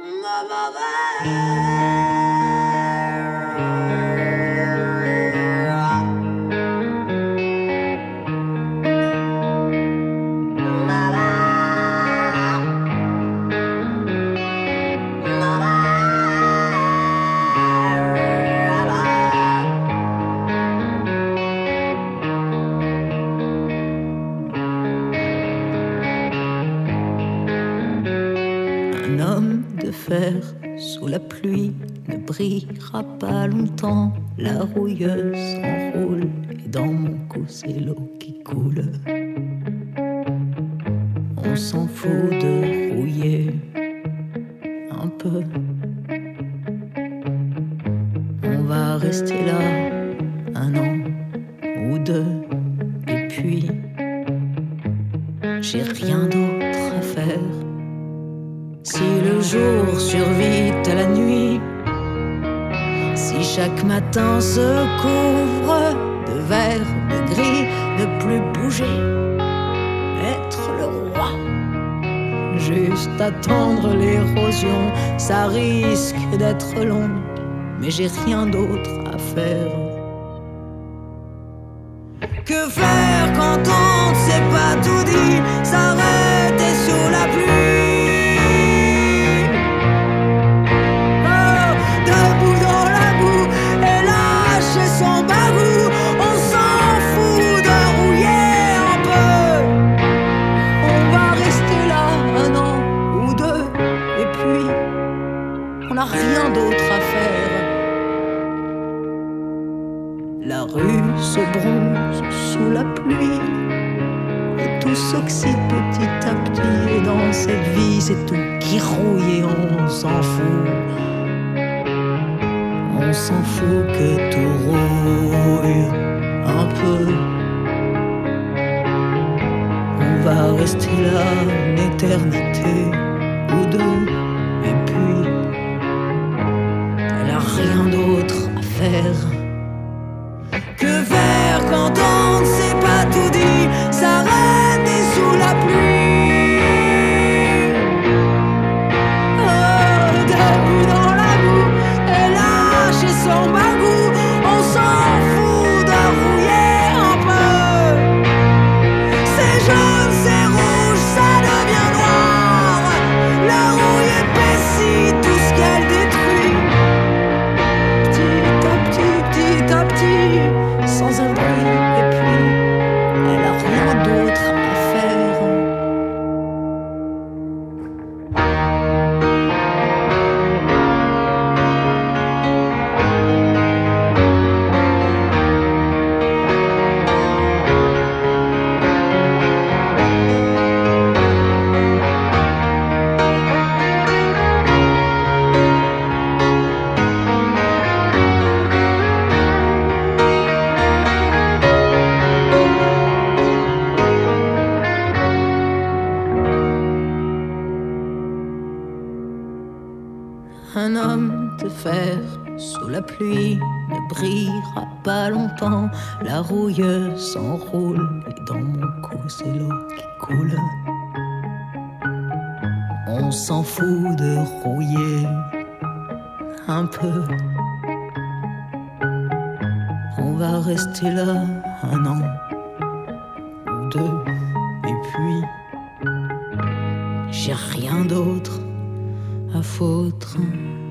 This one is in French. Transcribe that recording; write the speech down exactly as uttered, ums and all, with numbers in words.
Un homme de fer sous la pluie ne brillera pas longtemps. La rouilleuse s'enroule et dans mon cou c'est l'eau qui coule. On s'en fout de rouiller un peu. On va rester là un an ou deux et puis j'ai rien d'autre à faire. Si le jour survit à la nuit, si chaque matin se couvre de vert, de gris, ne plus bouger, être le roi, juste attendre l'érosion, ça risque d'être long, mais j'ai rien d'autre à faire. Que faire quand on ne sait pas tout dit, s'arrêter sous la pluie? On n'a rien d'autre à faire. La rue se bronze sous la pluie et tout s'oxyde petit à petit. Et dans cette vie, c'est tout qui rouille et on s'en fout. On s'en fout que tout rouille un peu. On va rester là une éternité ou deux. Et puis rien d'autre à faire. Que faire quand on ne sait pas tout dit, s'arrêter sous la pluie? Oh, debout dans la boue et lâcher son bagou, on s'en fout de rouiller un peu. C'est jaune, c'est rouge, ça devient noir. La rouille épaissit tout ce qu'elle détruit. Sans un bruit, et puis elle a rien d'autre à faire. Un homme de fer sous la pluie ne brillera pas longtemps. La rouilleuse s'enroule et dans mon cou c'est l'eau qui coule. On s'en fout de rouiller un peu. On va rester là un an ou deux et puis j'ai rien d'autre à foutre.